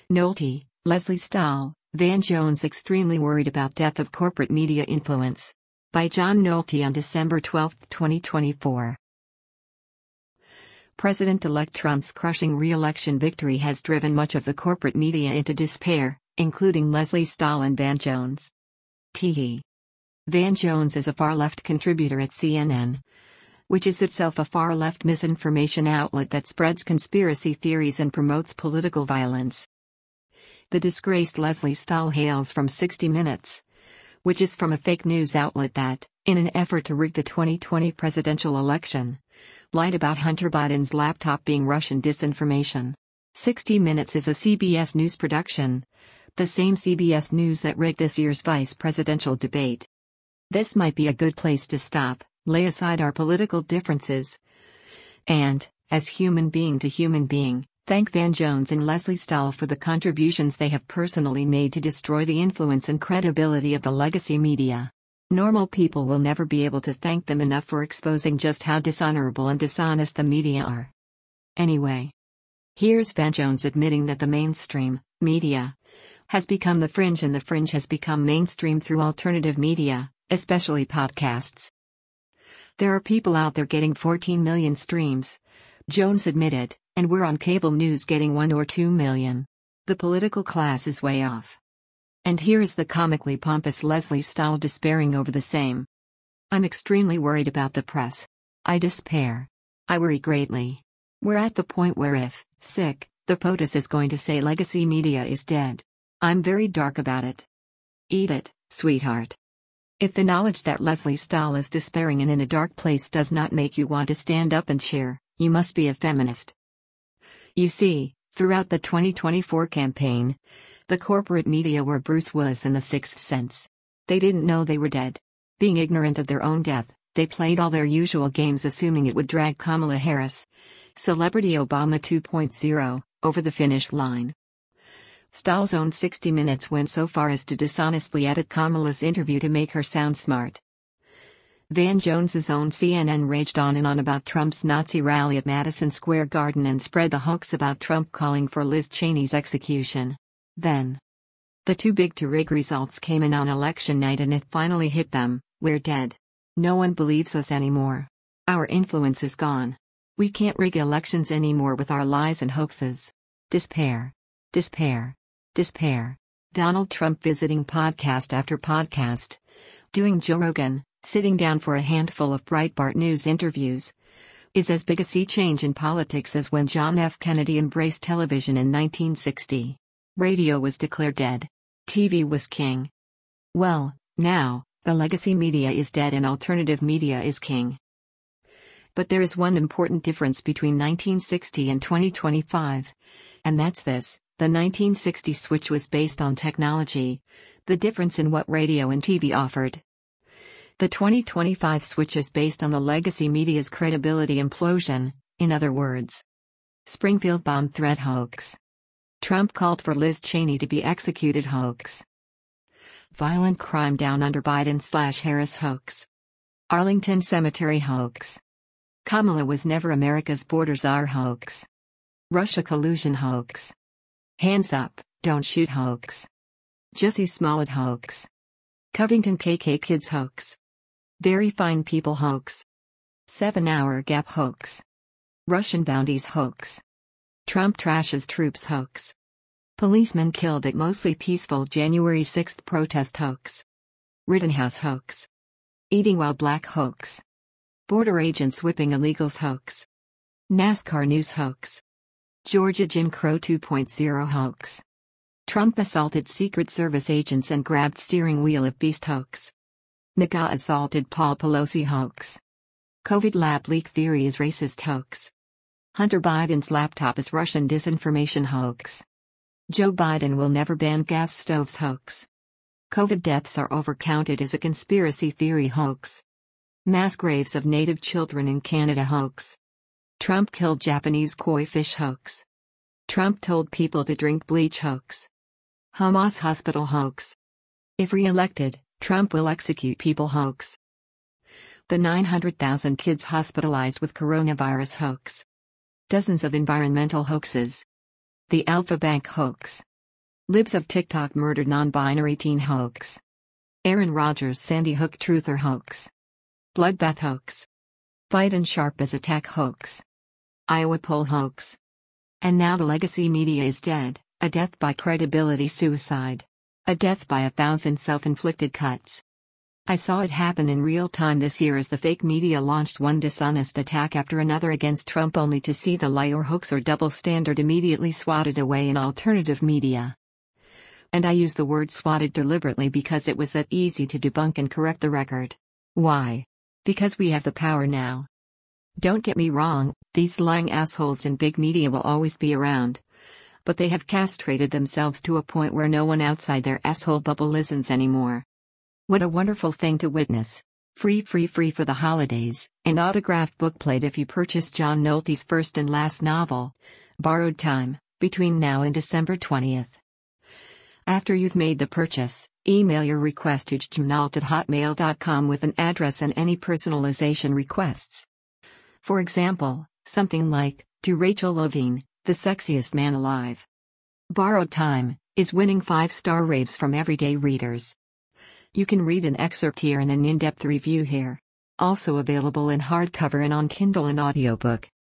Nolte, Leslie Stahl, Van Jones extremely worried about death of corporate media influence. By John Nolte on December 12, 2024. President-elect Trump's crushing re-election victory has driven much of the corporate media into despair, including Leslie Stahl and Van Jones. T.E. Van Jones is a far-left contributor at CNN, which is itself a far-left misinformation outlet that spreads conspiracy theories and promotes political violence. The disgraced Leslie Stahl hails from 60 Minutes, which is from a fake news outlet that, in an effort to rig the 2020 presidential election, lied about Hunter Biden's laptop being Russian disinformation. 60 Minutes is a CBS News production, the same CBS News that rigged this year's vice presidential debate. This might be a good place to stop, lay aside our political differences, and, as human being to human being, thank Van Jones and Leslie Stahl for the contributions they have personally made to destroy the influence and credibility of the legacy media. Normal people will never be able to thank them enough for exposing just how dishonorable and dishonest the media are. Anyway, here's Van Jones admitting that the mainstream media has become the fringe and the fringe has become mainstream through alternative media, especially podcasts. There are people out there getting 14 million streams, Jones admitted, and we're on cable news getting 1 or 2 million. The political class is way off. And here is the comically pompous Leslie Stahl despairing over the same. I'm extremely worried about the press. I despair. I worry greatly. We're at the point where if, sick, the POTUS is going to say legacy media is dead. I'm very dark about it. Eat it, sweetheart. If the knowledge that Leslie Stahl is despairing and in a dark place does not make you want to stand up and cheer, you must be a feminist. You see, throughout the 2024 campaign, the corporate media were Bruce Willis in The Sixth Sense. They didn't know they were dead. Being ignorant of their own death, they played all their usual games assuming it would drag Kamala Harris, Celebrity Obama 2.0, over the finish line. Stahl's own 60 Minutes went so far as to dishonestly edit Kamala's interview to make her sound smart. Van Jones's own CNN raged on and on about Trump's Nazi rally at Madison Square Garden and spread the hoax about Trump calling for Liz Cheney's execution. Then, the too big to rig results came in on election night and it finally hit them: we're dead. No one believes us anymore. Our influence is gone. We can't rig elections anymore with our lies and hoaxes. Despair. Despair. Despair. Donald Trump visiting podcast after podcast, doing Joe Rogan, sitting down for a handful of Breitbart News interviews, is as big a sea change in politics as when John F. Kennedy embraced television in 1960. Radio was declared dead. TV was king. Well, now, the legacy media is dead and alternative media is king. But there is one important difference between 1960 and 2025. And that's this: the 1960 switch was based on technology, the difference in what radio and TV offered. The 2025 switch is based on the legacy media's credibility implosion, in other words. Springfield bomb threat hoax. Trump called for Liz Cheney to be executed hoax. Violent crime down under Biden/Harris hoax. Arlington Cemetery hoax. Kamala was never America's border czar hoax. Russia collusion hoax. Hands up, don't shoot hoax. Jussie Smollett hoax. Covington KK Kids hoax. Very fine people hoax. 7-hour gap hoax. Russian bounties hoax. Trump trashes troops hoax. Policemen killed at mostly peaceful January 6 protest hoax. Rittenhouse hoax. Eating while black hoax. Border agents whipping illegals hoax. NASCAR news hoax. Georgia Jim Crow 2.0 hoax. Trump assaulted Secret Service agents and grabbed steering wheel of beast hoax. MAGA assaulted Paul Pelosi hoax. COVID lab leak theory is racist hoax. Hunter Biden's laptop is Russian disinformation hoax. Joe Biden will never ban gas stoves hoax. COVID deaths are overcounted as a conspiracy theory hoax. Mass graves of native children in Canada hoax. Trump killed Japanese koi fish hoax. Trump told people to drink bleach hoax. Hamas hospital hoax. If re-elected, Trump will execute people hoax. The 900,000 kids hospitalized with coronavirus hoax. Dozens of environmental hoaxes. The Alpha Bank hoax. Libs of TikTok murdered non-binary teen hoax. Aaron Rodgers Sandy Hook truth or hoax. Bloodbath hoax. Biden Sharp as attack hoax. Iowa poll hoax. And now the legacy media is dead, a death by credibility suicide. A death by 1,000 self-inflicted cuts. I saw it happen in real time this year as the fake media launched one dishonest attack after another against Trump only to see the lie or hoax or double standard immediately swatted away in alternative media. And I use the word swatted deliberately because it was that easy to debunk and correct the record. Why? Because we have the power now. Don't get me wrong, these lying assholes in big media will always be around. But they have castrated themselves to a point where no one outside their asshole bubble listens anymore. What a wonderful thing to witness. Free for the holidays, an autographed bookplate if you purchase John Nolte's first and last novel, Borrowed Time, between now and December 20th. After you've made the purchase, email your request to jmnolt@hotmail.com with an address and any personalization requests. For example, something like, to Rachel Levine, the sexiest man alive. Borrowed Time is winning 5-star raves from everyday readers. You can read an excerpt here and an in-depth review here. Also available in hardcover and on Kindle and audiobook.